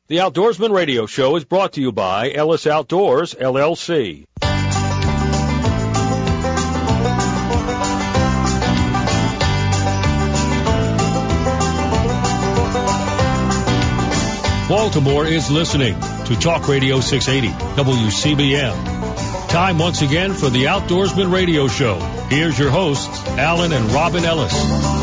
The Outdoorsman Radio Show is brought to you by Ellis Outdoors, LLC. Baltimore is listening to Talk Radio 680, WCBM. Time once again for the Outdoorsman Radio Show. Here's your hosts, Alan and Robin Ellis.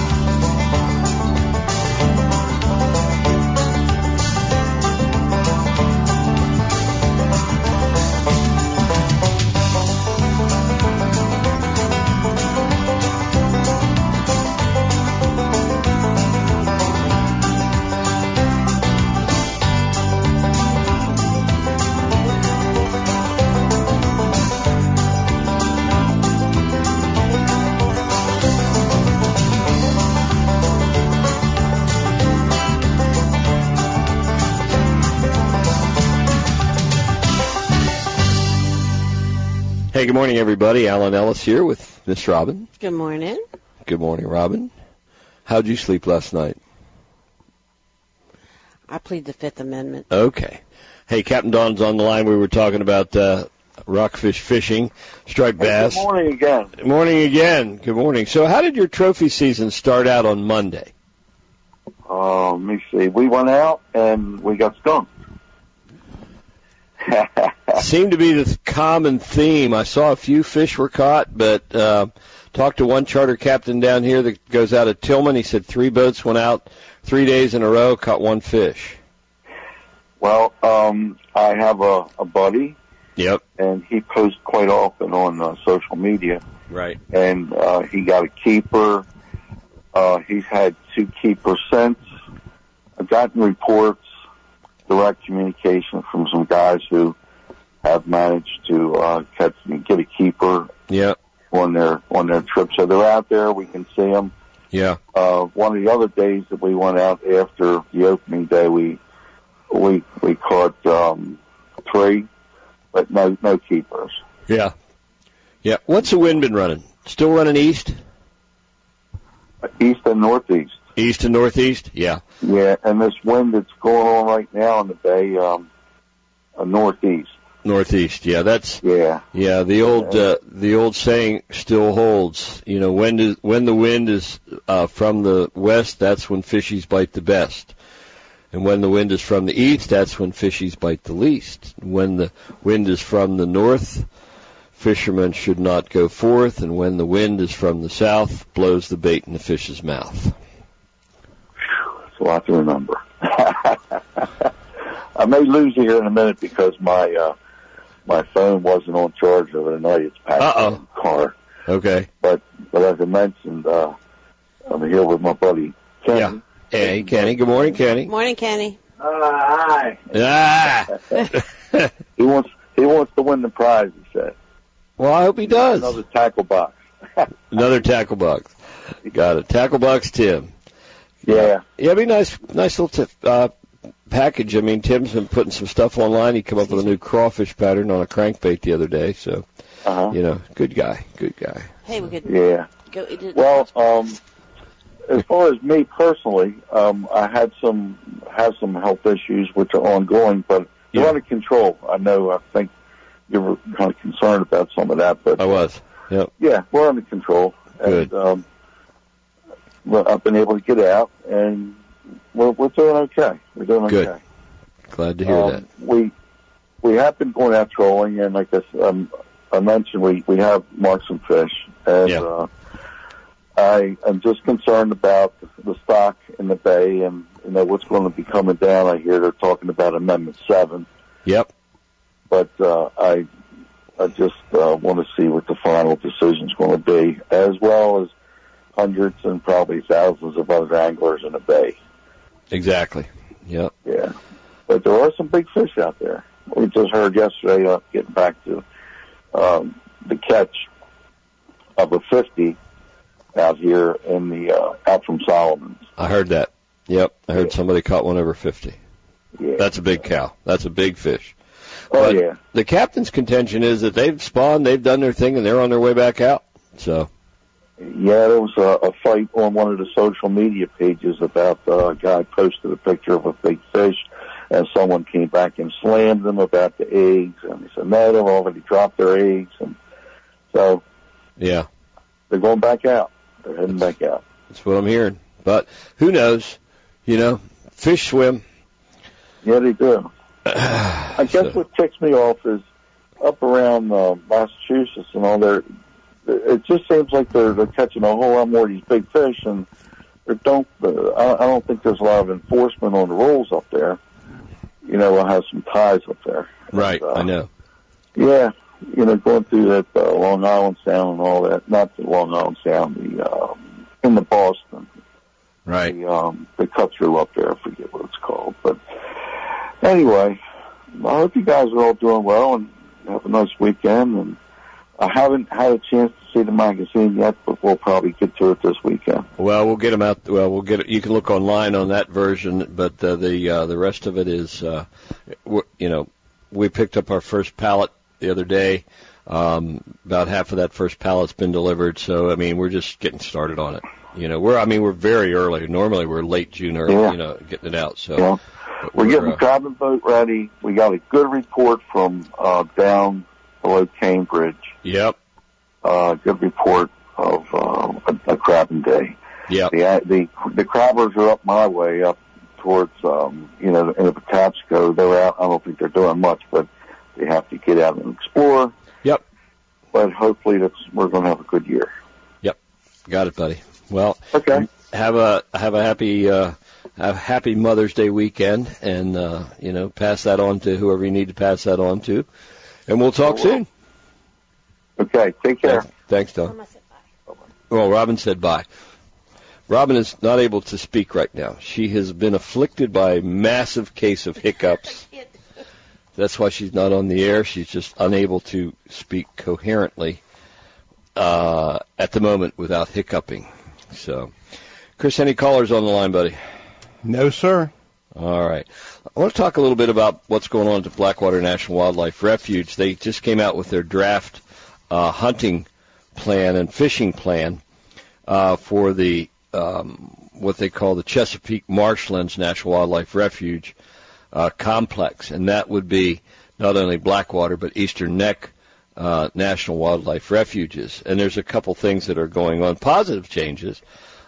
Hey, good morning, everybody. Alan Ellis here with Miss Robin. Good morning. Good morning, Robin. How'd you sleep last night? I plead the Fifth Amendment. Okay. Hey, Captain Don's on the line. We were talking about rockfish fishing, striped bass. Good morning again. Good morning again. Good morning. So how did your trophy season start out on Monday? Let me see. We went out and we got skunked. Seemed to be the common theme. I saw a few fish were caught, but talked to one charter captain down here that goes out of Tillman. He said 3 boats went out 3 days in a row, caught 1 fish. Well, I have a buddy. Yep. And he posts quite often on social media. Right. And he got a keeper. He's had 2 keepers since. I've gotten reports, direct communication from some guys who have managed to get a keeper. Yeah. On their trip, so they're out there. We can see them. Yeah. One of the other days that we went out after the opening day, we caught 3, but no keepers. Yeah. Yeah. What's the wind been running? Still running east? East and northeast. East and northeast? Yeah. Yeah, and this wind that's going on right now in the bay, northeast. Northeast, yeah, that's the old saying still holds. You know, when the wind is from the west, that's when fishies bite the best, and when the wind is from the east, that's when fishies bite the least. When the wind is from the north, fishermen should not go forth, and when the wind is from the south, blows the bait in the fish's mouth. It's a lot to remember. I may lose you here in a minute because my phone wasn't on charge the other night. It's packed in the car. Okay. But as I mentioned, I'm here with my buddy Kenny. Yeah. Hey, Kenny. Good morning, Kenny. Morning, Kenny. Hi. He wants to win the prize, he said. Well, I hope he does. Another tackle box. Another tackle box. Got it. Tackle box, Tim. Yeah. Yeah, it'd be nice little package. I mean, Tim's been putting some stuff online. He came up with a new crawfish pattern on a crankbait the other day. So, good guy. Hey, we could go. Well, as far as me personally, I have some health issues which are ongoing, but they're under control. I think you were kind of concerned about some of that, but I was. Yep. Yeah, we're under control. Good. And I've been able to get out, and we're doing okay. We're doing Good. okay. Glad to hear that. We have been going out trolling, and like I mentioned, we have marked some fish, and I am just concerned about the stock in the bay, and what's going to be coming down. I hear they're talking about Amendment 7. Yep. But I just want to see what the final decision is going to be, as well as hundreds and probably thousands of other anglers in the bay. Exactly. Yep. Yeah. But there are some big fish out there. We just heard yesterday, getting back to the catch of a 50 out here in the out from Solomon's. I heard that. Yep. I heard somebody caught one over 50. Yeah. That's a big cow. That's a big fish. Oh, but yeah. The captain's contention is that they've spawned, they've done their thing, and they're on their way back out. So. Yeah, there was a fight on one of the social media pages about a guy posted a picture of a big fish. and someone came back and slammed them about the eggs, and they said, no, they've already dropped their eggs, and so yeah, they're going back out. They're heading back out. That's what I'm hearing. But who knows? Fish swim. Yeah, they do. I guess what ticks me off is up around Massachusetts and all there. It just seems like they're catching a whole lot more of these big fish, and I don't think there's a lot of enforcement on the rules up there. We'll have some ties up there. Right, I know. Yeah, going through that Long Island Sound and all that. Not the Long Island Sound, in the Boston. Right. The cut through up there. I forget what it's called. But anyway, I hope you guys are all doing well and have a nice weekend. And I haven't had a chance to see the magazine yet, but we'll probably get to it this weekend. Well, we'll get them out. Well, we'll get it. You can look online on that version, but the rest of it is, we picked up our first pallet the other day. About half of that first pallet's been delivered, so we're just getting started on it. We're very early. Normally we're late June early, getting it out. So yeah. We're getting the crabbing boat ready. We got a good report from down below Cambridge. Yep. Good report of a crabbing day. Yeah. The crabbers are up my way, up towards in the Patapsco. They're out. I don't think they're doing much, but they have to get out and explore. Yep. But hopefully we're going to have a good year. Yep. Got it, buddy. Well, okay. Have a happy Mother's Day weekend, and pass that on to whoever you need to pass that on to, and we'll talk soon. Okay, take care. Thanks, Tom. Well, Robin said bye. Robin is not able to speak right now. She has been afflicted by a massive case of hiccups. That's why she's not on the air. She's just unable to speak coherently at the moment without hiccuping. So, Chris, any callers on the line, buddy? No, sir. All right. I want to talk a little bit about what's going on at the Blackwater National Wildlife Refuge. They just came out with their draft hunting plan and fishing plan for the what they call the Chesapeake Marshlands National Wildlife Refuge complex, and that would be not only Blackwater but Eastern Neck National Wildlife Refuges. And there's a couple things that are going on, positive changes.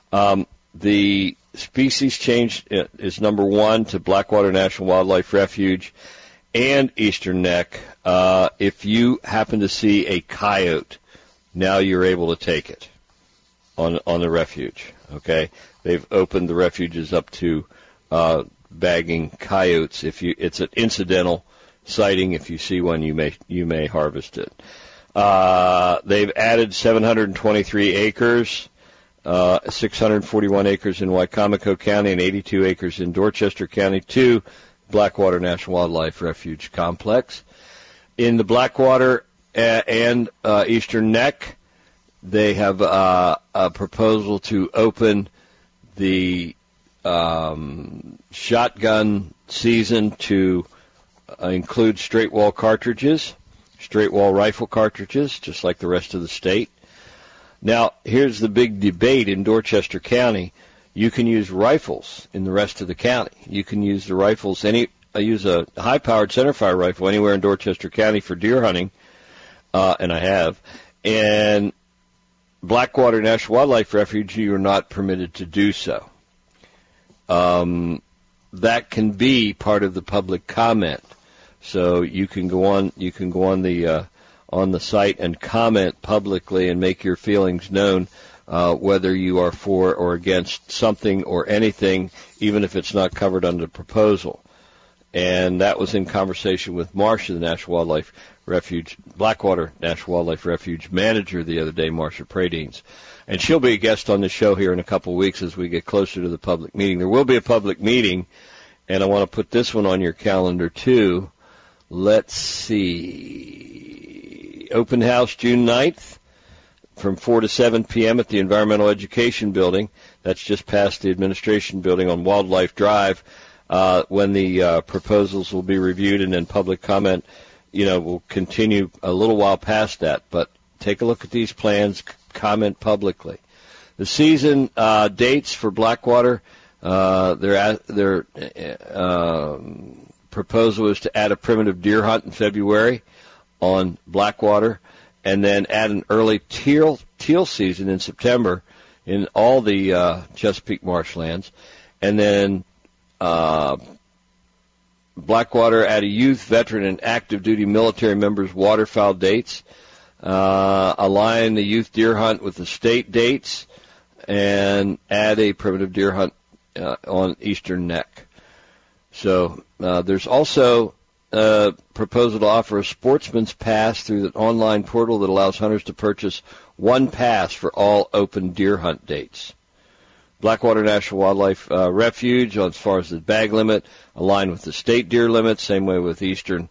The species change is number one to Blackwater National Wildlife Refuge and Eastern Neck. If you happen to see a coyote, now you're able to take it on the refuge. Okay, they've opened the refuges up to bagging coyotes. It's an incidental sighting. If you see one, you may harvest it. They've added 723 acres. 641 acres in Wicomico County and 82 acres in Dorchester County to Blackwater National Wildlife Refuge Complex. In the Blackwater and Eastern Neck, they have a proposal to open the shotgun season to include straight wall cartridges, straight wall rifle cartridges, just like the rest of the state. Now, here's the big debate in Dorchester County. You can use rifles in the rest of the county. You can use the rifles. I use a high-powered centerfire rifle anywhere in Dorchester County for deer hunting, and I have. And Blackwater National Wildlife Refuge, you are not permitted to do so. That can be part of the public comment. So you can go on the site and comment publicly and make your feelings known, whether you are for or against something or anything, even if it's not covered under the proposal. And that was in conversation with Marcia, the National Wildlife Refuge, Blackwater National Wildlife Refuge manager the other day, Marcia Pradines. And she'll be a guest on the show here in a couple of weeks as we get closer to the public meeting. There will be a public meeting, and I want to put this one on your calendar too. Let's see. Open house June 9th from 4 to 7 p.m. at the Environmental Education Building. That's just past the Administration Building on Wildlife Drive, when the proposals will be reviewed, and then public comment, will continue a little while past that. But take a look at these plans, comment publicly. The season dates for Blackwater, they're proposal is to add a primitive deer hunt in February on Blackwater, and then add an early teal season in September in all the Chesapeake marshlands, and then Blackwater add a youth, veteran, and active duty military members' waterfowl dates, align the youth deer hunt with the state dates, and add a primitive deer hunt on Eastern Neck. So there's also a proposal to offer a sportsman's pass through the online portal that allows hunters to purchase one pass for all open deer hunt dates. Blackwater National Wildlife Refuge, as far as the bag limit, aligned with the state deer limit, same way with Eastern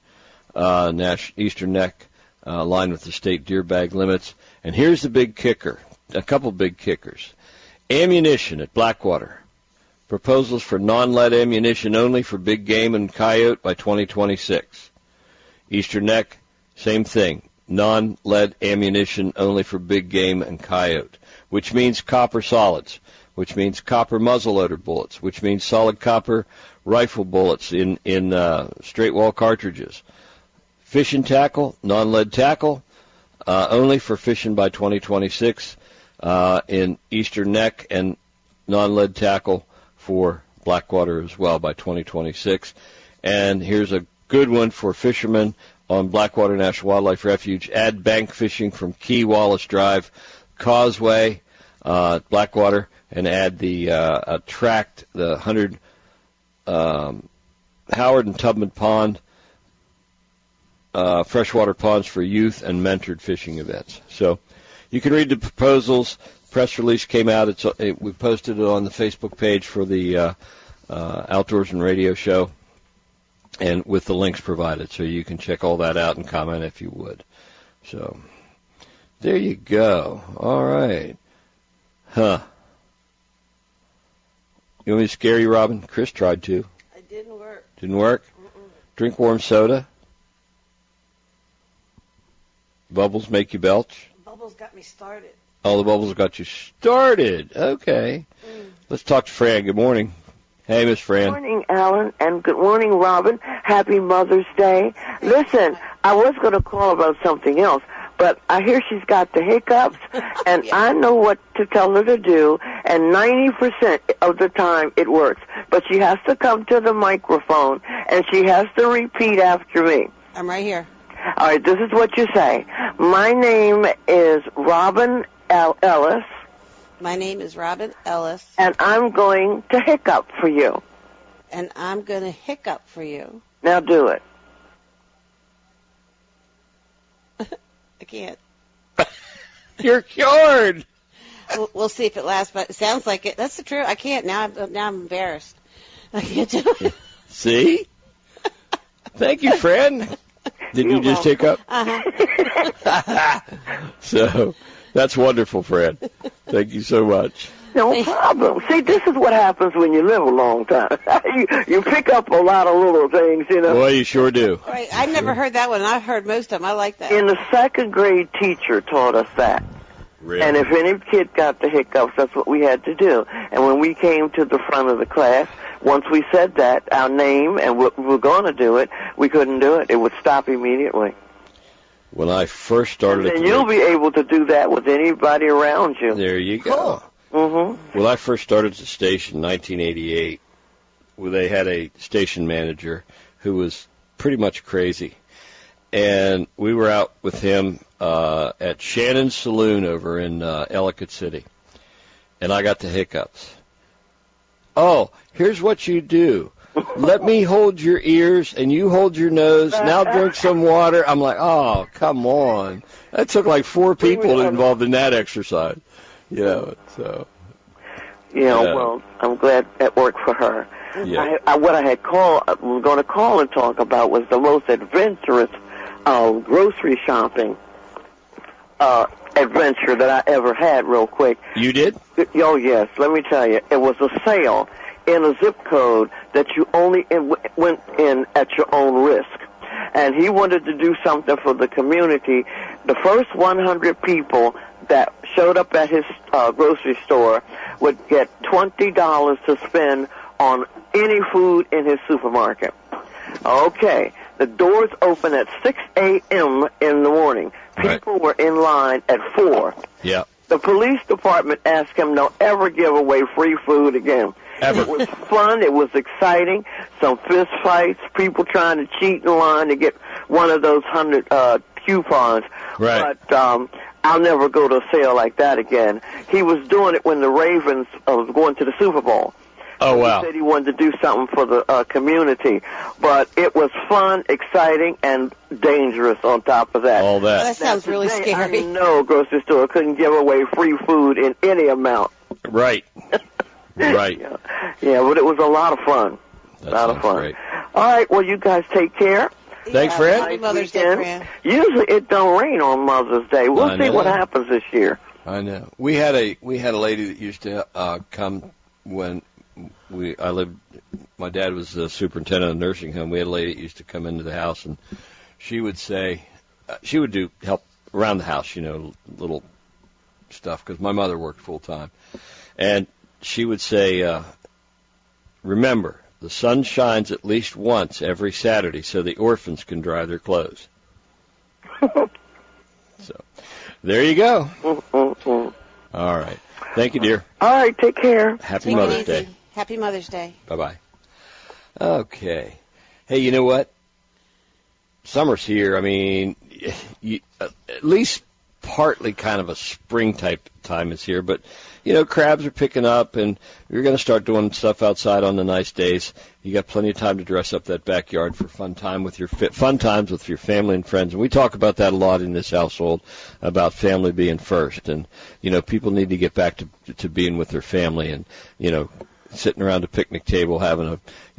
Neck, aligned with the state deer bag limits. And here's the big kicker, a couple big kickers. Ammunition at Blackwater. Proposals for non-lead ammunition only for big game and coyote by 2026. Eastern Neck, same thing. Non-lead ammunition only for big game and coyote, which means copper solids, which means copper muzzleloader bullets, which means solid copper rifle bullets in straight wall cartridges. Fishing tackle, non-lead tackle, only for fishing by 2026 in Eastern Neck, and non-lead tackle for Blackwater as well by 2026. And here's a good one for fishermen on Blackwater National Wildlife Refuge. Add bank fishing from Key Wallace Drive Causeway, Blackwater, and add the tract, the 100 Howard and Tubman Pond freshwater ponds for youth and mentored fishing events. So you can read the proposals. Press release came out. We posted it on the Facebook page for the Outdoorsman Radio Show, and with the links provided, so you can check all that out and comment if you would. So there you go. All right. You want me to scare you, Robin? Chris tried to. It didn't work. Didn't work? Mm-mm. Drink warm soda. Bubbles make you belch? Bubbles got me started. Oh, the bubbles got you started. Okay. Let's talk to Fran. Good morning. Hey, Miss Fran. Good morning, Alan, and good morning, Robin. Happy Mother's Day. Listen, I was going to call about something else, but I hear she's got the hiccups, and yeah. I know what to tell her to do, and 90% of the time it works. But she has to come to the microphone, and she has to repeat after me. I'm right here. All right, this is what you say. My name is Robin Ellis. My name is Robin Ellis. And I'm going to hiccup for you. And I'm going to hiccup for you. Now do it. I can't. You're cured. We'll see if it lasts, but it sounds like it. That's the truth. I can't. Now I'm embarrassed. I can't do it. See? Thank you, friend. Did you just hiccup? Uh-huh. So, that's wonderful, Fran. Thank you so much. No problem. See, this is what happens when you live a long time. you pick up a lot of little things, you know. Boy, you sure do. Right. I never heard that one. I've heard most of them. I like that. In the second grade, teacher taught us that. Really? And if any kid got the hiccups, that's what we had to do. And when we came to the front of the class, once we said that, our name, and we were going to do it, we couldn't do it. It would stop immediately. When I first started... And you'll be able to do that with anybody around you. There you go. Mm-hmm. When I first started the station in 1988, they had a station manager who was pretty much crazy. And we were out with him at Shannon's Saloon over in Ellicott City. And I got the hiccups. Oh, here's what you do. Let me hold your ears and you hold your nose. Now drink some water. I'm like, oh, come on. That took like 4 people involved in that exercise. You know, so. Yeah, well, I'm glad that worked for her. Yeah. What I was going to call and talk about was the most adventurous grocery shopping adventure that I ever had, real quick. You did? Oh, yes. Let me tell you. It was a sale in a zip code that you only went in at your own risk. And he wanted to do something for the community. The first 100 people that showed up at his grocery store would get $20 to spend on any food in his supermarket. Okay. The doors open at 6 a.m. in the morning. People were in line at 4. Yeah. The police department asked him, don't ever give away free food again. Ever. It was fun. It was exciting. Some fist fights, people trying to cheat in line to get one of those 100 coupons. Right. But I'll never go to a sale like that again. He was doing it when the Ravens was going to the Super Bowl. Oh, wow. He said he wanted to do something for the community. But it was fun, exciting, and dangerous on top of that. All that. That sounds really scary. No grocery store couldn't give away free food in any amount. Right. Right. Yeah, but it was a lot of fun. A lot of fun. Great. All right, well, you guys take care. Thanks, Fred. Happy Mother's Day, Fran. Usually it don't rain on Mother's Day. We'll see what happens this year. I know. We had a lady that used to come when my dad was the superintendent of the nursing home. We had a lady that used to come into the house, and she would say, she would do help around the house, little stuff, because my mother worked full time. And she would say, remember, the sun shines at least once every Saturday so the orphans can dry their clothes. So, there you go. All right. Thank you, dear. All right, take care. Happy Mother's Day. Happy Mother's Day. Bye-bye. Okay. Hey, you know what? Summer's here. I mean, at least partly kind of a spring type time is here, but crabs are picking up, and you're going to start doing stuff outside on the nice days. You got plenty of time to dress up that backyard for fun times with your family and friends. And we talk about that a lot in this household, about family being first. And people need to get back to being with their family, and sitting around a picnic table having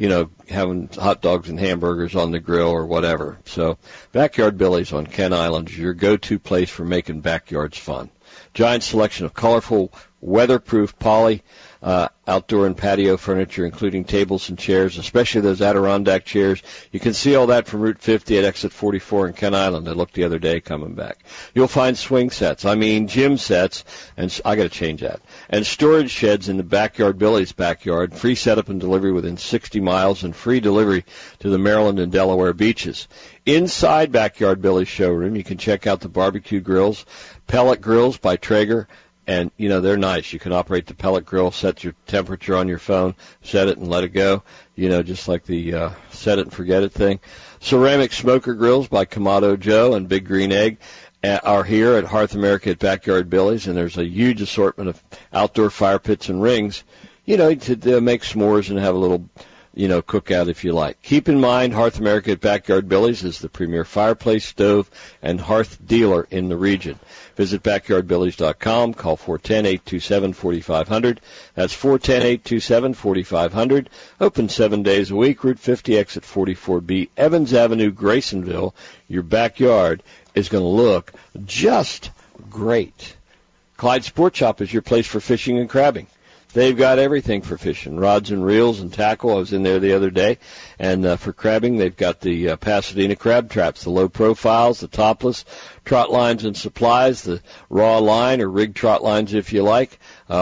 hot dogs and hamburgers on the grill or whatever. So Backyard Billy's on Kent Island is your go-to place for making backyards fun. Giant selection of colorful, weatherproof poly outdoor and patio furniture, including tables and chairs, especially those Adirondack chairs. You can see all that from Route 50 at Exit 44 in Kent Island. I looked the other day coming back. You'll find swing sets, gym sets, and I got to change that, and storage sheds in the Backyard Billy's backyard, free setup and delivery within 60 miles, and free delivery to the Maryland and Delaware beaches. Inside Backyard Billy's showroom, you can check out the barbecue grills, pellet grills by Traeger, and, they're nice. You can operate the pellet grill, set your temperature on your phone, set it and let it go, just like the set it and forget it thing. Ceramic smoker grills by Kamado Joe and Big Green Egg are here at Hearth America at Backyard Billy's, and there's a huge assortment of outdoor fire pits and rings, to make s'mores and have a little cookout if you like. Keep in mind, Hearth America at Backyard Billy's is the premier fireplace, stove, and hearth dealer in the region. Visit BackyardBillys.com. Call 410-827-4500. That's 410-827-4500. Open 7 days a week. Route 50, Exit 44B, Evans Avenue, Graysonville. Your backyard is going to look just great. Clyde Sport Shop is your place for fishing and crabbing. They've got everything for fishing, rods and reels and tackle. I was in there the other day. And for crabbing, they've got the Pasadena crab traps, the low profiles, the topless, trot lines and supplies, the raw line or rig trot lines if you like,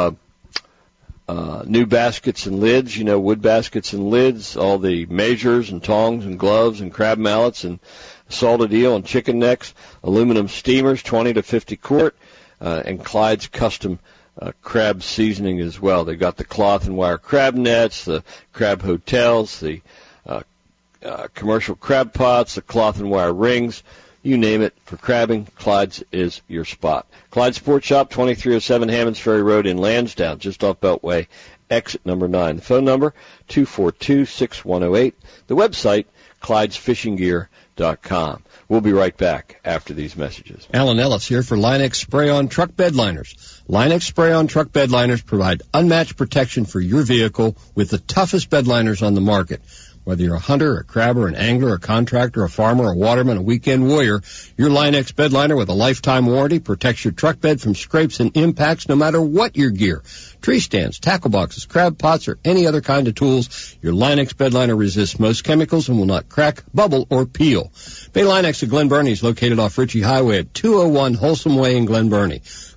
new baskets and lids, wood baskets and lids, all the measures and tongs and gloves and crab mallets and salted eel and chicken necks, aluminum steamers, 20 to 50 quart, and Clyde's custom crab seasoning as well. They've got the cloth and wire crab nets, the crab hotels, the commercial crab pots, the cloth and wire rings, you name it. For crabbing, Clyde's is your spot. Clyde Sports Shop, 2307 Hammonds Ferry Road in Lansdowne, just off Beltway, exit number 9. The phone number, 242-6108. The website, ClydesFishingGear.com. We'll be right back after these messages. Alan Ellis here for Line-X Spray-On Truck Bed Liners. Line-X Spray-On Truck Bed Liners provide unmatched protection for your vehicle with the toughest bed liners on the market. Whether you're a hunter, a crabber, an angler, a contractor, a farmer, a waterman, a weekend warrior, your Line-X bed liner with a lifetime warranty protects your truck bed from scrapes and impacts no matter what your gear. Tree stands, tackle boxes, crab pots, or any other kind of tools, your Line-X bed liner resists most chemicals and will not crack, bubble, or peel. Bay Line-X of Glen Burnie is located off Ritchie Highway at 201 Wholesome Way in Glen Burnie.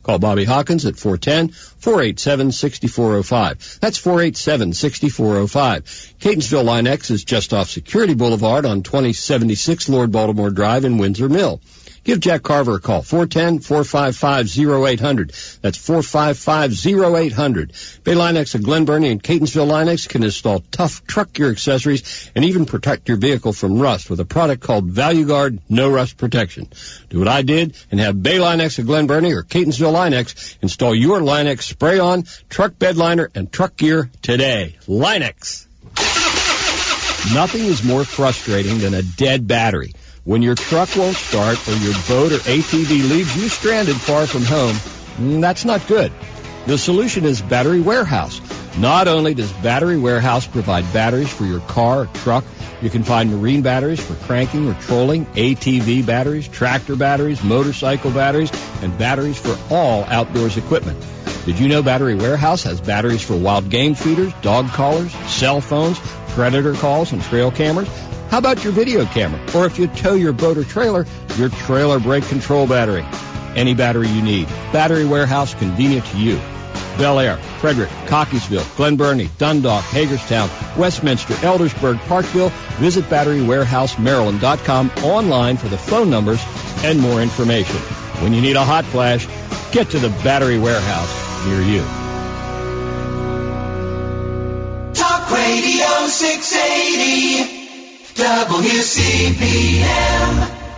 Call Bobby Hawkins at 410-487-6405. That's 487-6405. Catonsville Line X is just off Security Boulevard on 2076 Lord Baltimore Drive in Windsor Mill. Give Jack Carver a call, 410-455-0800. That's 455-0800. Bay Line-X of Glen Burnie and Catonsville Line-X can install tough truck gear accessories and even protect your vehicle from rust with a product called Value Guard No Rust Protection. Do what I did and have Bay Line-X of Glen Burnie or Catonsville Line-X install your Line-X spray-on, truck bed liner, and truck gear today. Line-X. Nothing is more frustrating than a dead battery. When your truck won't start or your boat or ATV leaves you stranded far from home, that's not good. The solution is Battery Warehouse. Not only does Battery Warehouse provide batteries for your car or truck, you can find marine batteries for cranking or trolling, ATV batteries, tractor batteries, motorcycle batteries, and batteries for all outdoors equipment. Did you know Battery Warehouse has batteries for wild game feeders, dog collars, cell phones, predator calls, and trail cameras? How about your video camera? Or if you tow your boat or trailer, your trailer brake control battery. Any battery you need. Battery Warehouse, convenient to you. Bel Air, Frederick, Cockeysville, Glen Burnie, Dundalk, Hagerstown, Westminster, Eldersburg, Parkville. Visit BatteryWarehouseMaryland.com online for the phone numbers and more information. When you need a hot flash, get to the Battery Warehouse near you. Talk Radio 680. WCPM.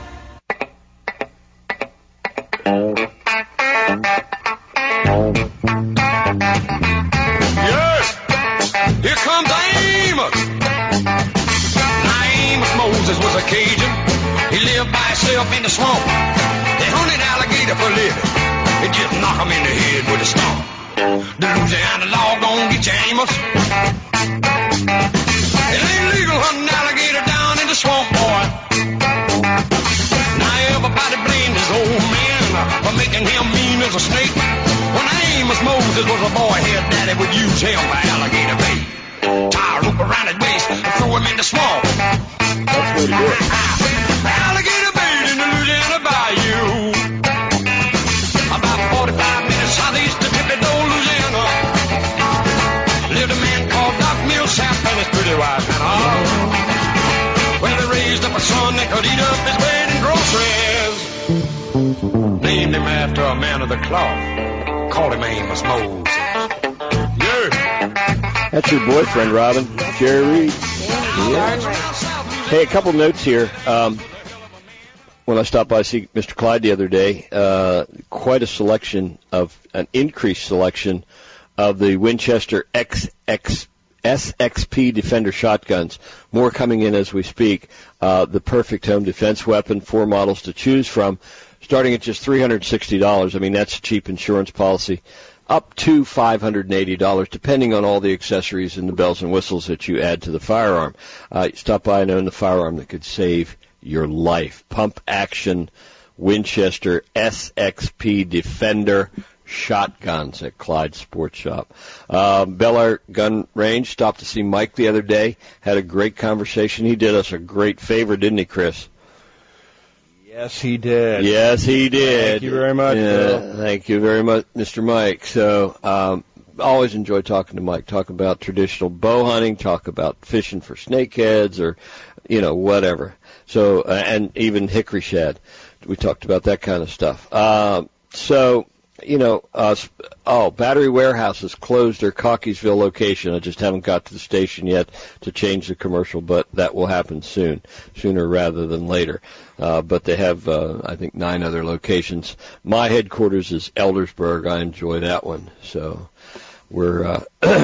Yes, here comes Amos. Now Amos Moses was a Cajun. He lived by himself in the swamp. They hunted alligator for living. They just knock him in the head with a stump. The Louisiana law gon' get you, Amos. It ain't legal hunting alligator down in the swamp, boy. Now everybody blamed his old man for making him mean as a snake. When Amos Moses was a boy, his daddy would use him for alligator bait. Tie a rope around his waist and throw him in the swamp. That's pretty good. Alligator bait in the Louisiana Bayou. About 45 minutes southeast of Thibodaux, Louisiana, lived a man called Doc Millsap and his pretty wife Hannah. Well, they raised up a son that could eat up his weight in groceries. Named him after a man of the cloth. Called him Amos Moses. Yeah. That's your boyfriend, Robin. Jerry Reed. Yeah. Hey, a couple notes here. When I stopped by to see Mr. Clyde the other day, quite a selection of, an increased selection of the Winchester SXP Defender shotguns. More coming in as we speak. The perfect home defense weapon, 4 models to choose from, starting at just $360. I mean, that's a cheap insurance policy. Up to $580, depending on all the accessories and the bells and whistles that you add to the firearm. Stop by and own the firearm that could save your life. Pump action Winchester SXP Defender shotguns at Clyde Sports Shop. Bel Air Gun Range, stopped to see Mike the other day, had a great conversation. He did us a great favor, didn't he, Chris? Yes, he did. Yes, he did. Thank you very much, Bill. Thank you very much, Mr. Mike. So, always enjoy talking to Mike. Talk about traditional bow hunting, talk about fishing for snakeheads or, whatever. So, and even hickory shad. We talked about that kind of stuff. Battery Warehouse has closed their Cockeysville location. I just haven't got to the station yet to change the commercial, but that will happen sooner rather than later. But they have, I think, 9 other locations. My headquarters is Eldersburg. I enjoy that one. So we're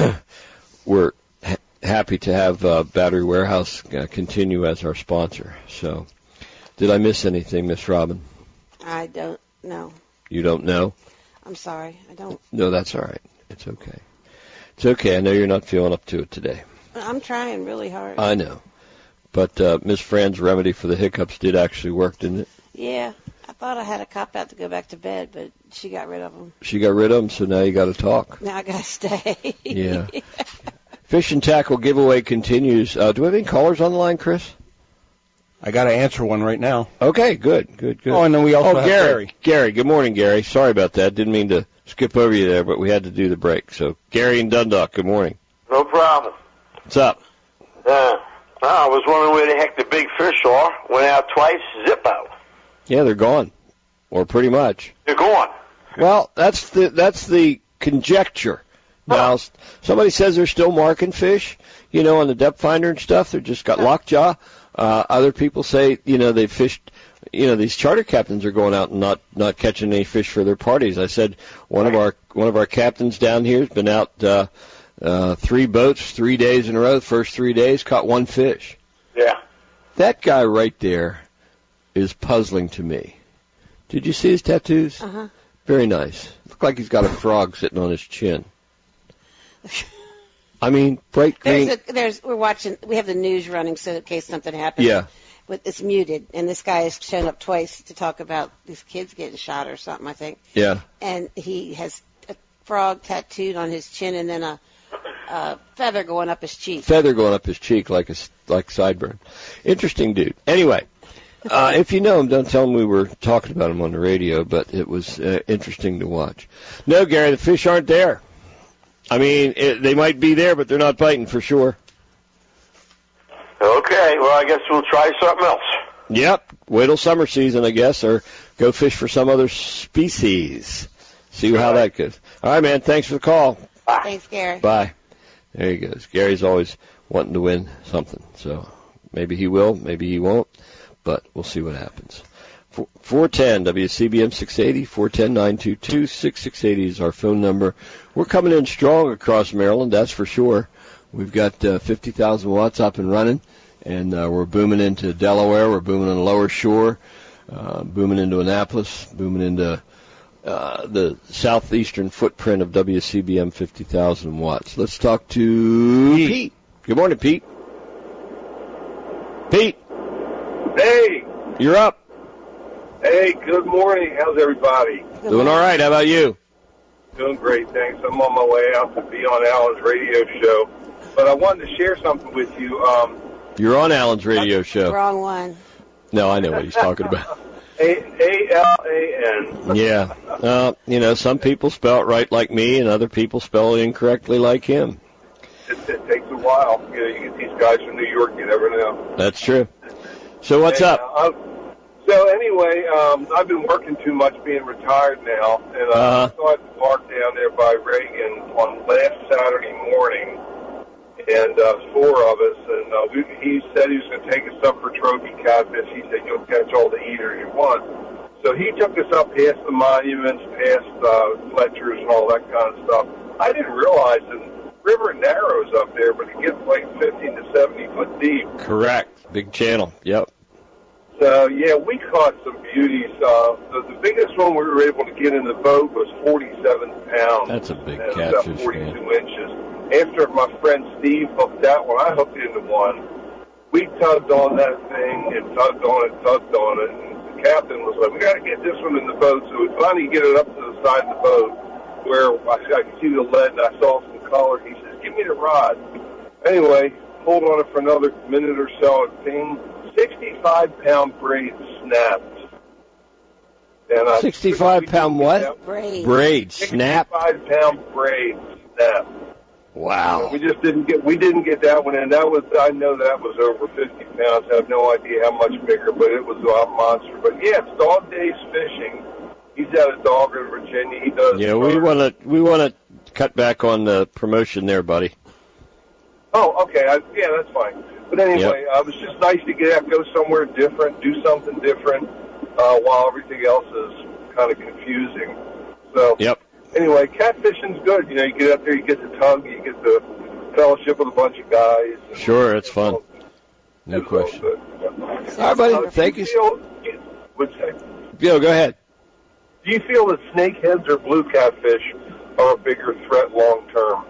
happy to have Battery Warehouse continue as our sponsor. So did I miss anything, Miss Robin? I don't know. You don't know? I'm sorry. I don't. No, that's all right. It's okay. It's okay. I know you're not feeling up to it today. I'm trying really hard. I know. But Ms. Fran's remedy for the hiccups did actually work, didn't it? Yeah. I thought I had a cop-out to go back to bed, but she got rid of them. She got rid of them, so now you got to talk. Now I got to stay. Yeah. Fish and Tackle giveaway continues. Do we have any callers on the line, Chris? I got to answer one right now. Okay, good. Oh, and then we also have Gary. Gary, good morning, Gary. Sorry about that. Didn't mean to skip over you there, but we had to do the break. So, Gary in Dundalk, good morning. No problem. What's up? I was wondering where the heck the big fish are. Went out twice, zip out. Yeah, they're gone, or pretty much. They're gone. Well, that's the conjecture. Now, somebody says they're still marking fish, on the depth finder and stuff. They're just got lockjaw. Other people say, they fished. These charter captains are going out and not catching any fish for their parties. I said one of our captains down here has been out 3 boats, 3 days in a row. The first 3 days, caught 1 fish. Yeah. That guy right there is puzzling to me. Did you see his tattoos? Uh-huh. Very nice. Looked like he's got a frog sitting on his chin. I mean, bright green. We have the news running so in case something happens. Yeah. It's muted, and this guy has shown up twice to talk about these kids getting shot or something, I think. Yeah. And he has a frog tattooed on his chin and then a feather going up his cheek. Feather going up his cheek like sideburn. Interesting dude. Anyway, if you know him, don't tell him we were talking about him on the radio, but it was interesting to watch. No, Gary, the fish aren't there. I mean, they might be there, but they're not biting for sure. Okay, well, I guess we'll try something else. Yep, wait till summer season, I guess, or go fish for some other species. See how that goes. All right, man, thanks for the call. Bye. Thanks, Gary. Bye. There he goes. Gary's always wanting to win something, so maybe he will, maybe he won't, but we'll see what happens. 410 WCBM 680, 410-922-6680 is our phone number. We're coming in strong across Maryland, that's for sure. We've got 50,000 watts up and running, and we're booming into Delaware. We're booming on the Lower Shore, booming into Annapolis, booming into the southeastern footprint of WCBM 50,000 watts. Let's talk to Pete. Good morning, Pete. Pete. Hey. You're up. Hey, good morning. How's everybody? Doing all right. How about you? Doing great, thanks. I'm on my way out to be on Alan's radio show. But I wanted to share something with you. You're on Alan's radio show. Wrong one. No, I know what he's talking about. ALAN. Yeah. Some people spell it right like me, and other people spell it incorrectly like him. It takes a while. You get these guys from New York, you never know. That's true. So what's up? So anyway, I've been working too much, being retired now, and I saw at the park down there by Reagan on last Saturday morning, and 4 of us, and he said he was going to take us up for trophy catfish. He said, you'll catch all the eaters you want. So he took us up past the monuments, past Fletcher's and all that kind of stuff. I didn't realize the river narrows up there, but it gets like 15 to 70 foot deep. Correct. Big channel. Yep. So, yeah, we caught some beauties. The biggest one we were able to get in the boat was 47 pounds. That's a big catfish, catfish, about 42 inches. After my friend Steve hooked that one, I hooked into one. We tugged on that thing and tugged on it, and the captain was like, we got to get this one in the boat. So we finally get it up to the side of the boat where I could see the lead, and I saw some color. He says, give me the rod. Anyway, hold on it for another minute or so, and ping, 65-pound braid snapped. And 65-pound what? Braid snap? 65-pound braid snapped. Wow. We didn't get that one in. I know that was over 50 pounds. I have no idea how much bigger, but it was a monster. But yeah, it's Dog Days Fishing. He's out of Dog in Virginia. He does. Yeah, we want to cut back on the promotion there, buddy. Oh, okay. Yeah, that's fine. But anyway, it was just nice to get out, go somewhere different, do something different, while everything else is kind of confusing. So. Yep. Anyway, catfishing's good. You get out there, you get the tug, you get the fellowship with a bunch of guys. Sure, it's fun. No question. All right, buddy. Thank you. Go ahead. Do you feel that snakeheads or blue catfish are a bigger threat long term?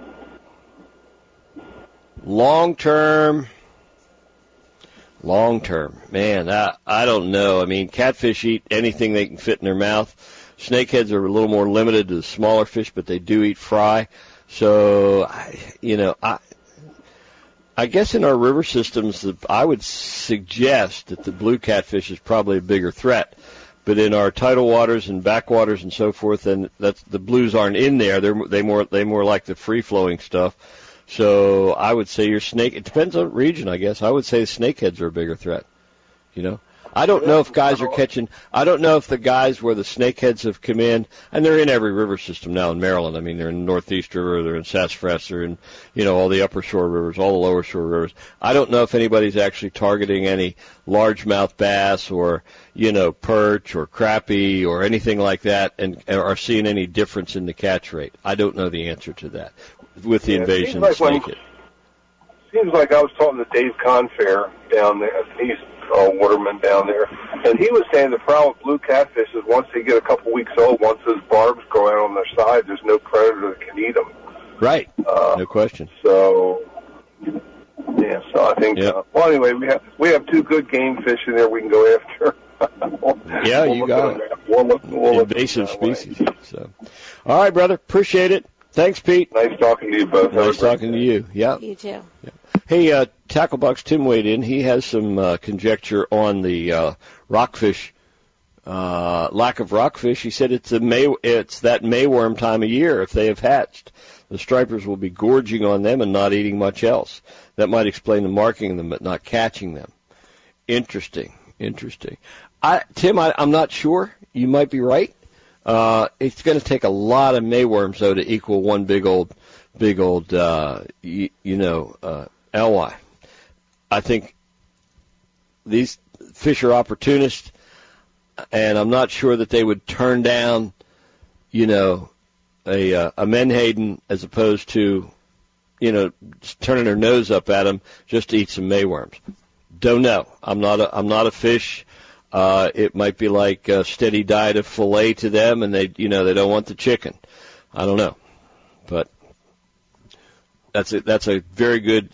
Long term. Man, I don't know. I mean, catfish eat anything they can fit in their mouth. Snakeheads are a little more limited to the smaller fish, but they do eat fry. So, I guess in our river systems, I would suggest that the blue catfish is probably a bigger threat. But in our tidal waters and backwaters and so forth, and that's the blues aren't in there. They more like the free flowing stuff. So I would say your snake. It depends on region, I guess. I would say snakeheads are a bigger threat. You know, I don't know if guys are catching. I don't know if the guys where the snakeheads have come in, and they're in every river system now in Maryland. I mean, they're in Northeast River, they're in Sassafras, they're in, you know, all the upper shore rivers, all the lower shore rivers. I don't know if anybody's actually targeting any largemouth bass or, you know, perch or crappie or anything like that, and are seeing any difference in the catch rate. I don't know the answer to that with the invasion of snakehead. Seems like I was talking to Dave Confair down there. He's waterman down there, and he was saying the problem with blue catfish is once they get a couple weeks old, once those barbs grow out on their side, there's no predator that can eat them. Right. No question. So, yeah. So I think. Well, anyway, we have two good game fish in there we can go after. Yeah, you got it. We'll invasive species. So, all right, brother. Appreciate it. Thanks, Pete. Nice talking to you both. Nice talking to you. Yeah. You too. Yeah. Hey, Tacklebox Tim weighed in. He has some conjecture on the rockfish, lack of rockfish. He said it's that mayworm time of year if they have hatched. The stripers will be gorging on them and not eating much else. That might explain the marking them but not catching them. Interesting. Tim, I'm not sure. You might be right. It's going to take a lot of mayworms, though, to equal one big old ally. I think these fish are opportunists, and I'm not sure that they would turn down, you know, a menhaden as opposed to, you know, turning their nose up at them just to eat some mayworms. Don't know. I'm not a fish. It might be like a steady diet of fillet to them, and they don't want the chicken. I don't know, but that's a very good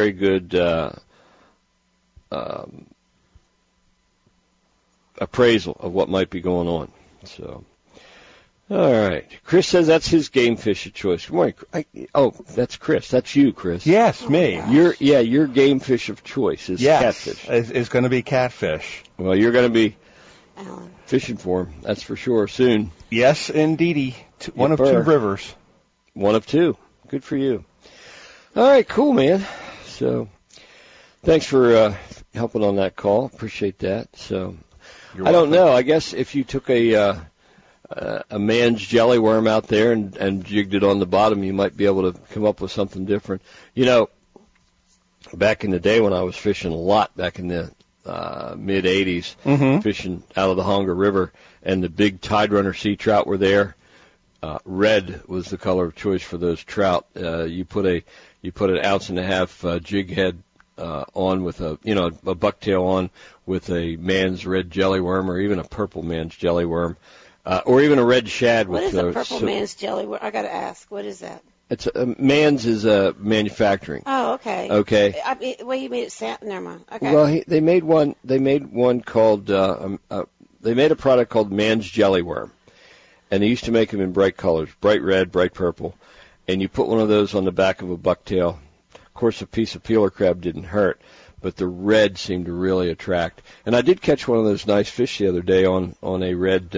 appraisal of what might be going on. So, all right. Chris says that's his game fish of choice. Good morning. That's Chris. That's you, Chris. Yes, me. Your game fish of choice is catfish. It's going to be catfish. Well, you're going to be fishing for him. That's for sure soon. Yes, indeedy. One of two rivers. One of two. Good for you. All right, cool, man. So, thanks for helping on that call. Appreciate that. So, I don't know. I guess if you took a man's jelly worm out there and jigged it on the bottom, you might be able to come up with something different. You know, back in the day when I was fishing a lot, back in the mid 80s, fishing out of the Honga River, and the big tide runner sea trout were there. Red was the color of choice for those trout. You put an 1.5 ounce jig head on with a bucktail on with a man's red jelly worm, or even a purple man's jelly worm, or even a red shad. What is a purple man's jelly worm? I got to ask. What is that? It's man's is manufacturing. Oh, okay. Okay. You made it sound. Never mind. Okay. Well, they made one called. They made a product called Man's Jelly Worm, and they used to make them in bright colors, bright red, bright purple, and you put one of those on the back of a bucktail. Of course, a piece of peeler crab didn't hurt, but the red seemed to really attract. And I did catch one of those nice fish the other day on a red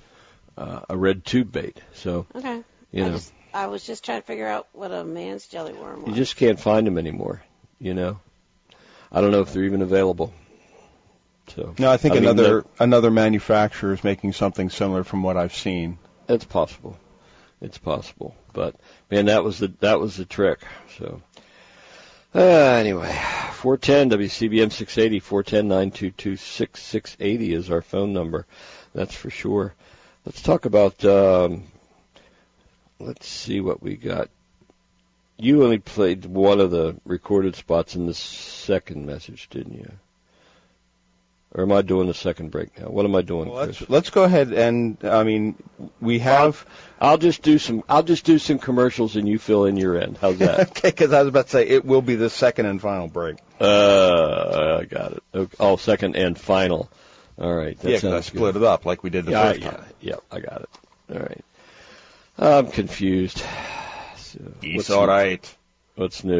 tube bait. So, okay. I was just trying to figure out what a man's jelly worm was. You just can't find them anymore, you know. I don't know if they're even available. So no, I think another manufacturer is making something similar from what I've seen. It's possible. But man, that was the trick. So anyway, 410 WCBM 680 410-922-6680 is our phone number. That's for sure. Let's talk about. Let's see what we got. You only played one of the recorded spots in the second message, didn't you? Or am I doing the second break now? What am I doing, Chris? Let's go ahead and we have. I'll just do some commercials and you fill in your end. How's that? Okay, because I was about to say it will be the second and final break. I got it. Okay. Oh, second and final. All right. Yeah, because I split it up like we did the first time. Yeah, I got it. All right. I'm confused. It's all right. What's new?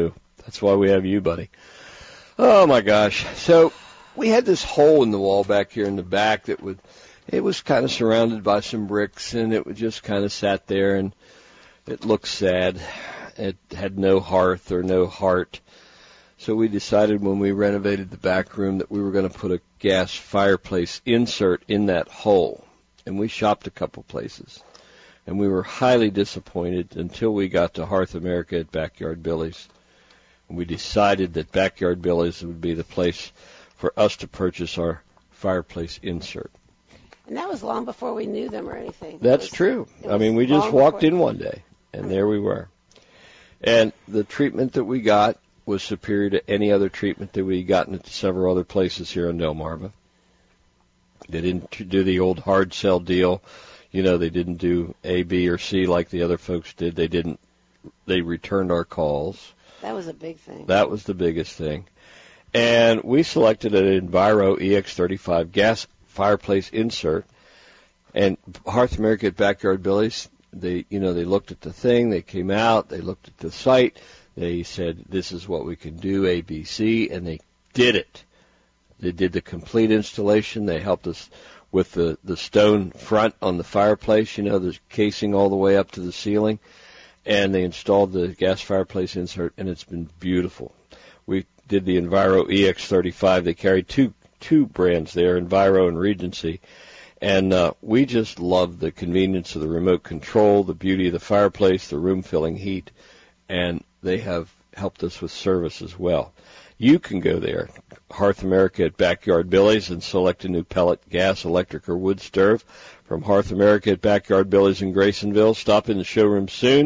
That's why we have you, buddy. Oh, my gosh. So we had this hole in the wall back here in the back it was kind of surrounded by some bricks, and it just kind of sat there, and it looked sad. It had no hearth or no heart. So we decided when we renovated the back room that we were going to put a gas fireplace insert in that hole. And we shopped a couple places. And we were highly disappointed until we got to Hearth America at Backyard Billy's. And we decided that Backyard Billy's would be the place for us to purchase our fireplace insert. And that was long before we knew them or anything. That's true. I mean, we just walked in one day, and there we were. And the treatment that we got was superior to any other treatment that we gotten at several other places here in Delmarva. They didn't do the old hard sell deal. You know, they didn't do A, B, or C like the other folks did. They returned our calls. That was a big thing. That was the biggest thing. And we selected an Enviro EX35 gas fireplace insert. And Hearth America at Backyard Billy's, they looked at the thing, they came out, they looked at the site, they said, this is what we can do, A, B, C, and they did it. They did the complete installation. They helped us with the stone front on the fireplace, the casing all the way up to the ceiling, and they installed the gas fireplace insert, and it's been beautiful. We did the Enviro EX35. They carried two brands there, Enviro and Regency. And we just love the convenience of the remote control, the beauty of the fireplace, the room-filling heat, and they have helped us with service as well. You can go there, Hearth America at Backyard Billy's, and select a new pellet, gas, electric, or wood stove from Hearth America at Backyard Billy's in Graysonville. Stop in the showroom soon.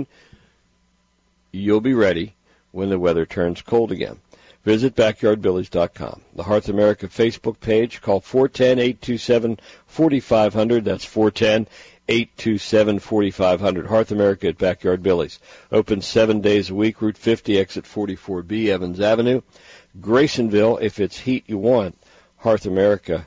You'll be ready when the weather turns cold again. Visit BackyardBillys.com. The Hearth America Facebook page. Call 410-827-4500. That's 410-827-4500. Hearth America at Backyard Billy's. Open 7 days a week. Route 50, exit 44B, Evans Avenue. Graysonville, if it's heat you want, Hearth America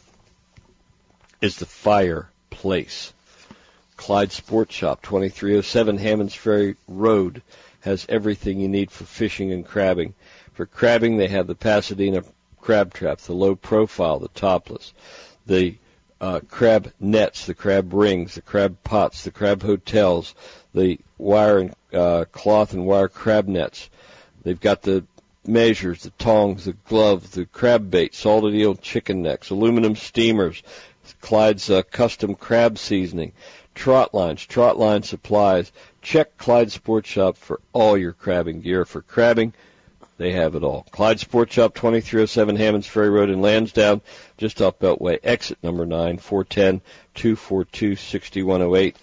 is the fireplace. Clyde Sports Shop, 2307 Hammonds Ferry Road, has everything you need for fishing and crabbing. For crabbing, they have the Pasadena crab traps, the low profile, the topless, the crab nets, the crab rings, the crab pots, the crab hotels, the wire and cloth and wire crab nets. They've got the measures, the tongs, the gloves, the crab bait, salted eel chicken necks, aluminum steamers, Clyde's custom crab seasoning, trot line supplies. Check Clyde Sports Shop for all your crabbing gear. For crabbing, they have it all. Clyde Sports Shop, 2307 Hammonds Ferry Road in Lansdowne, just off Beltway, exit number 9, 410-242-6108.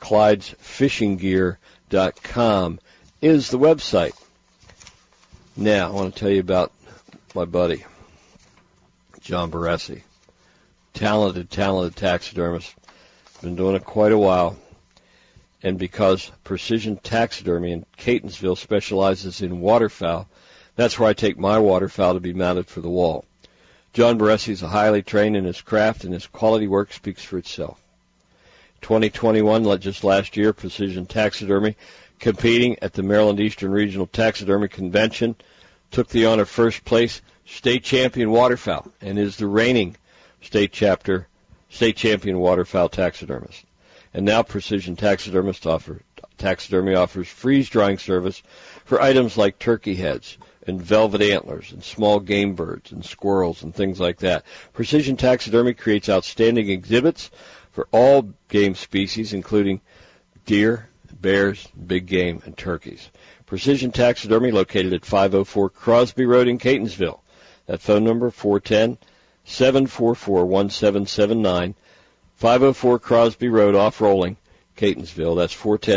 ClydesFishingGear.com is the website. Now, I want to tell you about my buddy, John Baresi. Talented taxidermist. Been doing it quite a while. And because Precision Taxidermy in Catonsville specializes in waterfowl, that's where I take my waterfowl to be mounted for the wall. John Baresi is highly trained in his craft, and his quality work speaks for itself. 2021, just last year, Precision Taxidermy, competing at the Maryland Eastern Regional Taxidermy Convention, took the honor first place state champion waterfowl, and is the reigning state champion waterfowl taxidermist. And now Precision Taxidermy offers freeze-drying service for items like turkey heads and velvet antlers and small game birds and squirrels and things like that. Precision Taxidermy creates outstanding exhibits for all game species, including deer, bears, big game, and turkeys. Precision Taxidermy, located at 504 Crosby Road in Catonsville. That phone number, 410-744-1779. 504 Crosby Road, off Rolling, Catonsville. That's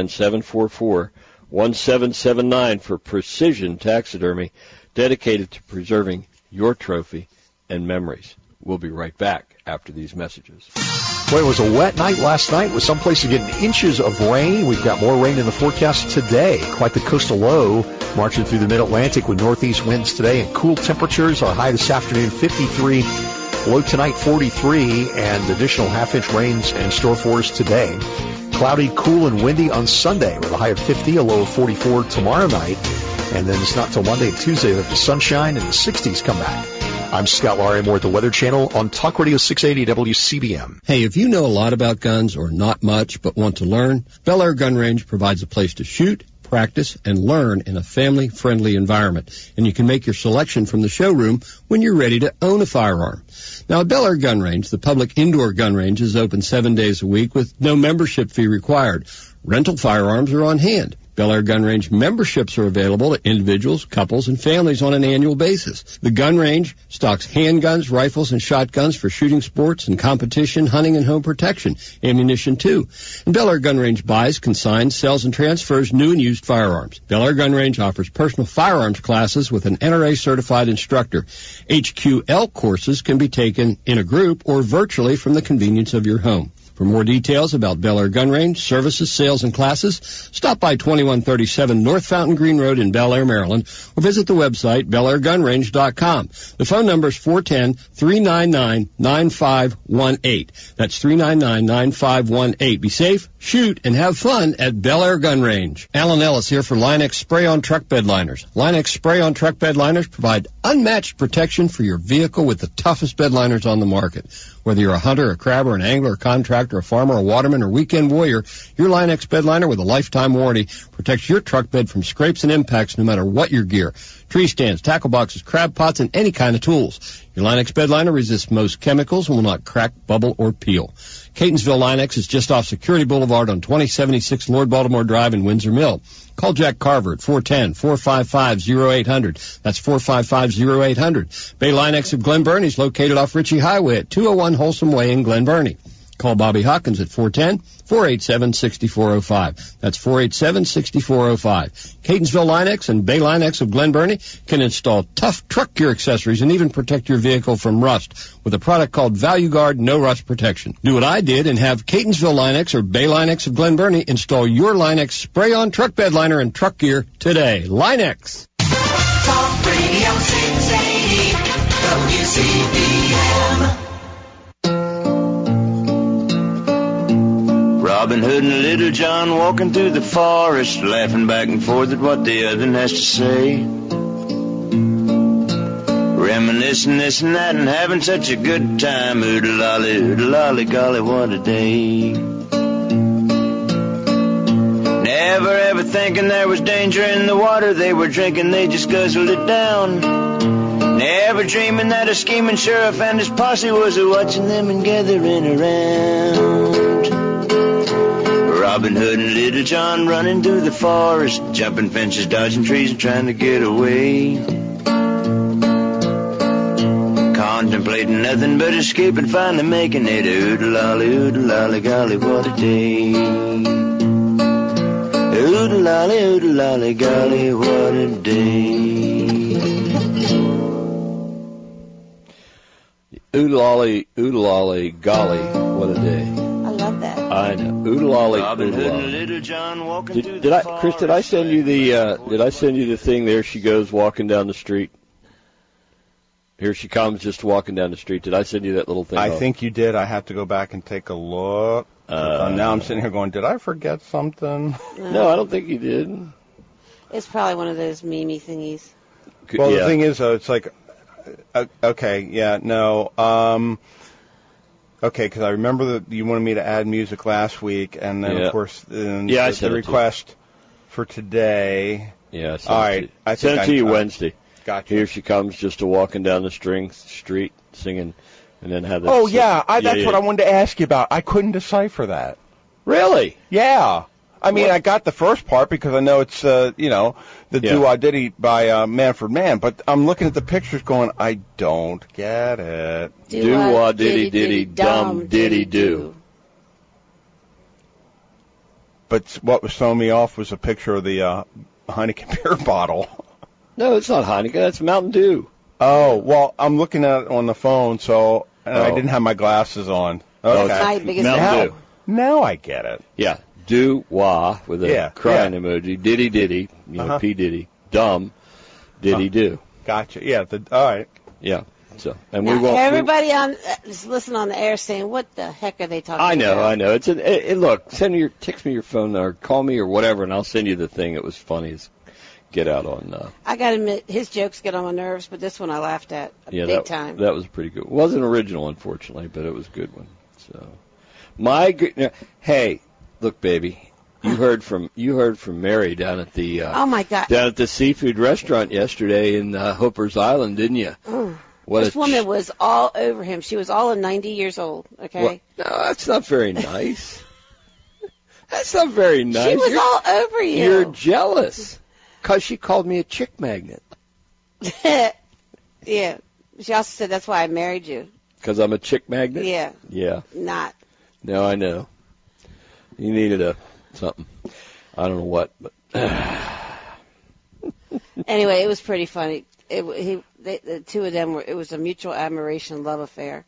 410-744-1779 for Precision Taxidermy, dedicated to preserving your trophy and memories. We'll be right back after these messages. Well, it was a wet night last night with some places getting inches of rain. We've got more rain in the forecast today. Quite the coastal low marching through the mid-Atlantic with northeast winds today and cool temperatures. Our high this afternoon, 53. Low tonight, 43, and additional half-inch rains in store for us today. Cloudy, cool, and windy on Sunday with a high of 50, a low of 44 tomorrow night. And then it's not till Monday and Tuesday that the sunshine and the 60s come back. I'm Scott Larimore at the Weather Channel on Talk Radio 680 WCBM. Hey, if you know a lot about guns or not much but want to learn, Bel Air Gun Range provides a place to shoot, practice, and learn in a family-friendly environment. And you can make your selection from the showroom when you're ready to own a firearm. Now, at Bel Air Gun Range, the public indoor gun range is open 7 days a week with no membership fee required. Rental firearms are on hand. Bel Air Gun Range memberships are available to individuals, couples, and families on an annual basis. The gun range stocks handguns, rifles, and shotguns for shooting sports and competition, hunting, and home protection. Ammunition, too. And Bel Air Gun Range buys, consigns, sells, and transfers new and used firearms. Bel Air Gun Range offers personal firearms classes with an NRA-certified instructor. HQL courses can be taken in a group or virtually from the convenience of your home. For more details about Bel Air Gun Range, services, sales, and classes, stop by 2137 North Fountain Green Road in Bel Air, Maryland, or visit the website BelAirGunRange.com. The phone number is 410-399-9518. That's 399-9518. Be safe, shoot, and have fun at Bel Air Gun Range. Alan Ellis here for Line-X Spray-On Truck Bed Liners. Line-X Spray-On Truck Bed Liners provide unmatched protection for your vehicle with the toughest bed liners on the market. Whether you're a hunter, a crabber, an angler, a contractor, a farmer, a waterman, or weekend warrior, your Line-X bed liner with a lifetime warranty protects your truck bed from scrapes and impacts no matter what your gear. Tree stands, tackle boxes, crab pots, and any kind of tools. Your Line-X bed liner resists most chemicals and will not crack, bubble, or peel. Catonsville Line-X is just off Security Boulevard on 2076 Lord Baltimore Drive in Windsor Mill. Call Jack Carver at 410-455-0800. That's 455-0800. Bay Line-X of Glen Burnie is located off Ritchie Highway at 201 Wholesome Way in Glen Burnie. Call Bobby Hawkins at 410-487-6405. That's 487-6405. Catonsville Line-X and Bay Line-X of Glen Burnie can install tough truck gear accessories and even protect your vehicle from rust with a product called Value Guard No Rust Protection. Do what I did and have Catonsville Line-X or Bay Line-X of Glen Burnie install your Line-X spray-on truck bed liner and truck gear today. Line-X. Talk Radio 680 WCBM. Robin Hood and Little John walking through the forest, laughing back and forth at what the other has to say. Reminiscing this and that and having such a good time. Oodle-lolly, golly, what a day. Never ever thinking there was danger in the water they were drinking, they just guzzled it down. Never dreaming that a scheming sheriff and his posse was watching them and gathering around. Robin Hood and Little John running through the forest, jumping fences, dodging trees, and trying to get away. Contemplating nothing but escape and finally making it. Oodle-lolly, golly, what a day. Oodle-lolly, golly, what a day. Oodle-lolly, golly, what a day. I love that. I know. Oodle-lolly, Chris, did I send you the thing there? She goes walking down the street. Here she comes, just walking down the street. Did I send you that little thing? I think you did. I have to go back and take a look. Now I'm sitting here going, did I forget something? No, I don't think you did. It's probably one of those meme thingies. Well, the thing is, though, it's like, okay, yeah, no. Okay, because I remember that you wanted me to add music last week, and then, of course, the request for today. Yeah, all right. I sent it to you Wednesday. Gotcha. Here she comes, just walking down the street, singing, and then had that. Oh, yeah, that's what I wanted to ask you about. I couldn't decipher that. Really? Yeah. I mean, I got the first part because I know it's, the Do-Wah-Diddy by Manfred Mann, but I'm looking at the pictures going, I don't get it. Do-Wah-Diddy, dum, diddy, do. But what was throwing me off was a picture of the Heineken beer bottle. No, it's not Heineken. That's Mountain Dew. Oh, well, I'm looking at it on the phone, and I didn't have my glasses on. Okay. Mountain Dew. Now I get it. Yeah. Do-wah with a crying emoji. Diddy, P. Diddy. Dumb, diddy, do. Gotcha. Yeah, all right. Yeah. So, and now, everybody just listen on the air saying, what the heck are they talking about? I know. Look, text me your phone or call me or whatever, and I'll send you the thing. It was funny as get out on. I got to admit, his jokes get on my nerves, but this one I laughed at big time. That was pretty good. It wasn't original, unfortunately, but it was a good one. So, hey, look, baby, you heard from Mary down at the oh my God, down at the seafood restaurant yesterday in Hooper's Island, didn't you? This woman was all over him. She was all of 90 years old. Okay. No, that's not very nice. That's not very nice. She was all over you. You're jealous. Because she called me a chick magnet. Yeah. She also said that's why I married you. Because I'm a chick magnet? Yeah. Yeah. Not. No, I know. You needed something. I don't know what, but. Anyway, it was pretty funny. The two of them it was a mutual admiration love affair.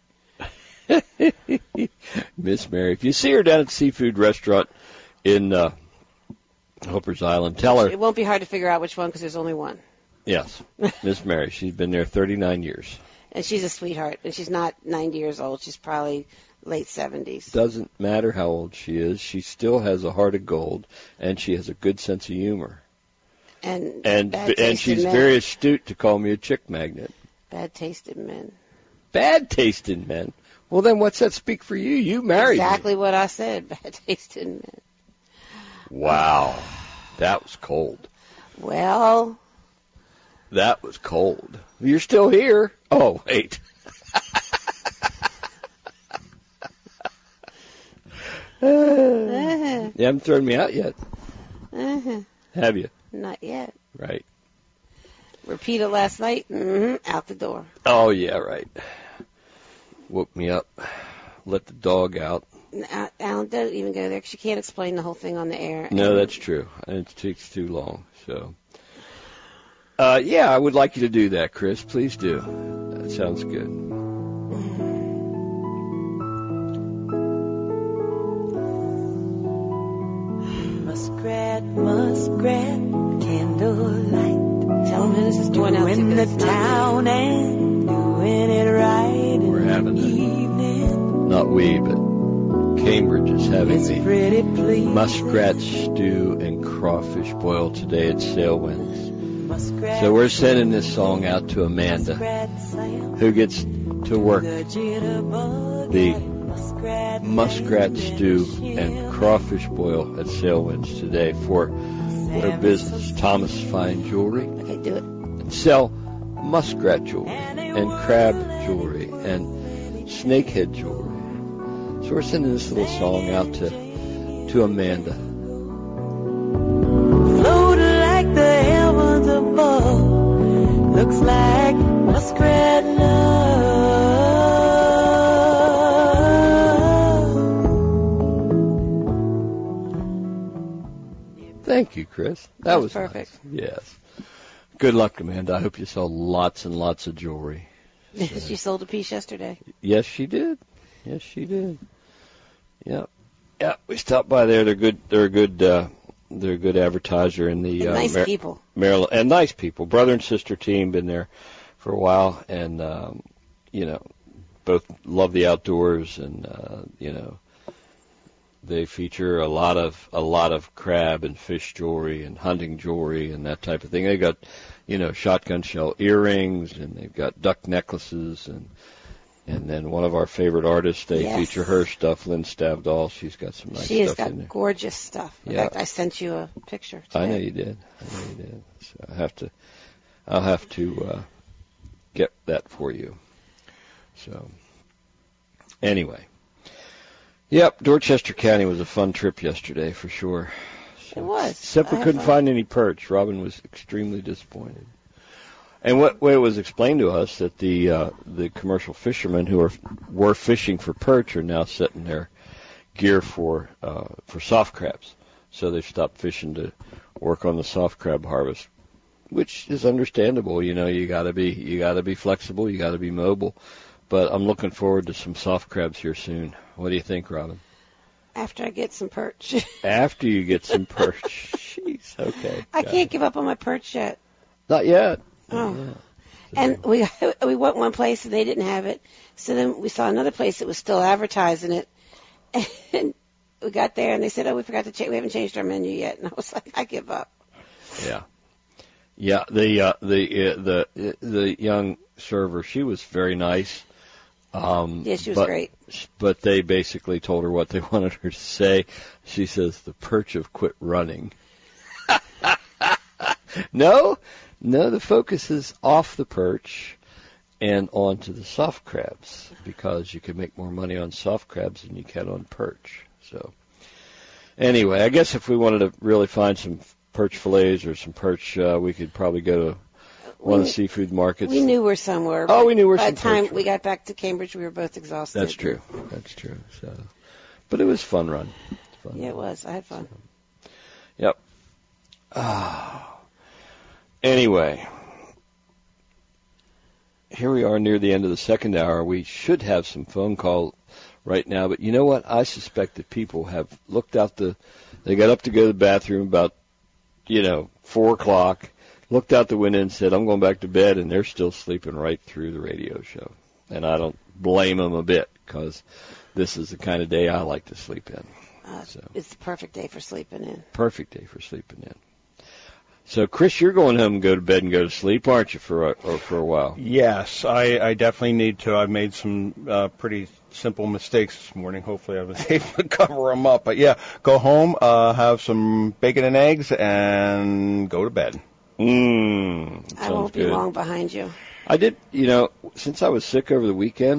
Miss Mary. If you see her down at the seafood restaurant in Hooper's Island, tell her. It won't be hard to figure out which one because there's only one. Yes, Miss Mary. She's been there 39 years. And she's a sweetheart. And she's not 90 years old. She's probably late 70s. Doesn't matter how old she is. She still has a heart of gold, and she has a good sense of humor. And she's very astute to call me a chick magnet. Bad taste in men. Bad taste in men? Well, then what's that speak for you? You married exactly me. What I said. Bad taste in men. Wow. That was cold. Well. That was cold. You're still here. Oh, wait. You haven't thrown me out yet. Have you? Not yet. Right. Repeat it last night. Out the door. Oh, yeah, right. Woke me up. Let the dog out. Alan, don't even go there because you can't explain the whole thing on the air. No, that's true. It takes too long. So, yeah, I would like you to do that, Chris. Please do. That sounds good. Muskrat, candlelight. Tell them who this is doing out in the town and doing it right. We're having not we, but Cambridge is having the muskrat stew and crawfish boil today at Sailwinds. So we're sending this song out to Amanda, who gets to work the muskrat stew and crawfish boil at Sailwinds today for her business, Thomas Fine Jewelry. Okay, do it. And sell muskrat jewelry and crab jewelry and snakehead jewelry. So we're sending this little song out to Amanda. Float like the heavens above, looks like muskrat love. Thank you, Chris. That was perfect. Nice. Yes. Good luck, Amanda. I hope you sell lots and lots of jewelry. So. She sold a piece yesterday. Yes, she did. Yes, she did. Yeah, we stopped by there. They're good. They're a good advertiser in the nice people. Maryland, and nice people. Brother and sister team, been there for a while, and both love the outdoors, and they feature a lot of crab and fish jewelry and hunting jewelry and that type of thing. They got shotgun shell earrings, and they've got duck necklaces and then one of our favorite artists, they feature her stuff, Lynn Stavdahl. She's got some nice stuff in there. She has got gorgeous stuff. In fact, I sent you a picture today. I know you did. So I'll have to get that for you. So anyway, yep, Dorchester County was a fun trip yesterday for sure. So, it was. Except we couldn't find any perch. Robin was extremely disappointed. And what it was explained to us that the commercial fishermen who were fishing for perch are now setting their gear for soft crabs. So they've stopped fishing to work on the soft crab harvest, which is understandable. You gotta be flexible, you gotta be mobile. But I'm looking forward to some soft crabs here soon. What do you think, Robin? After I get some perch. After you get some perch. Jeez, okay. I can't give up on my perch yet. Not yet. Oh. Yeah. And we went one place and they didn't have it. So then we saw another place that was still advertising it. And we got there and they said, "Oh, we forgot to change. We haven't changed our menu yet." And I was like, "I give up." Yeah. Yeah, the young server, she was very nice. Yeah, she was great. But they basically told her what they wanted her to say. She says, the perch have quit running. No, the focus is off the perch and onto the soft crabs, because you can make more money on soft crabs than you can on perch. So anyway, I guess if we wanted to really find some perch fillets or some perch, we could probably go to one of the seafood markets. We knew where some were. Oh, we knew where by some the time perch were. we got back to Cambridge, we were both exhausted. That's true. So, but it was a fun run. Yeah, it was. I had fun. Yep. Anyway, here we are near the end of the second hour. We should have some phone call right now, but you know what? I suspect that people have looked out they got up to go to the bathroom about, 4 o'clock, looked out the window and said, I'm going back to bed, and they're still sleeping right through the radio show. And I don't blame them a bit, because this is the kind of day I like to sleep in. It's the perfect day for sleeping in. Perfect day for sleeping in. So, Chris, you're going home and go to bed and go to sleep, aren't you, for a while? Yes, I definitely need to. I've made some pretty simple mistakes this morning. Hopefully I was able to cover them up. But, yeah, go home, have some bacon and eggs, and go to bed. I won't be long behind you. I did, since I was sick over the weekend,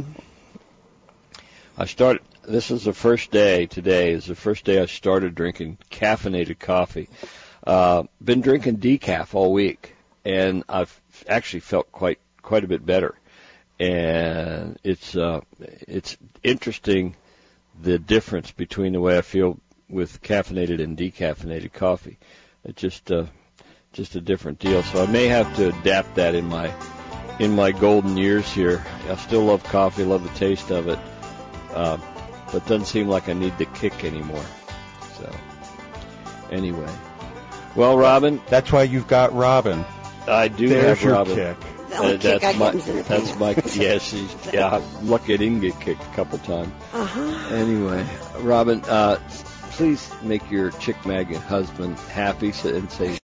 this is the first day, today is the first day I started drinking caffeinated coffee. Been drinking decaf all week, and I've actually felt quite a bit better. And it's interesting, the difference between the way I feel with caffeinated and decaffeinated coffee. It's just a different deal. So I may have to adapt that in my golden years here. I still love coffee, love the taste of it, but it doesn't seem like I need the kick anymore. So anyway. Well, Robin. That's why you've got Robin. I do There's have your Robin. kick. That's my I'm lucky I didn't get kicked a couple times. Anyway, Robin, please make your chick maggot husband happy and say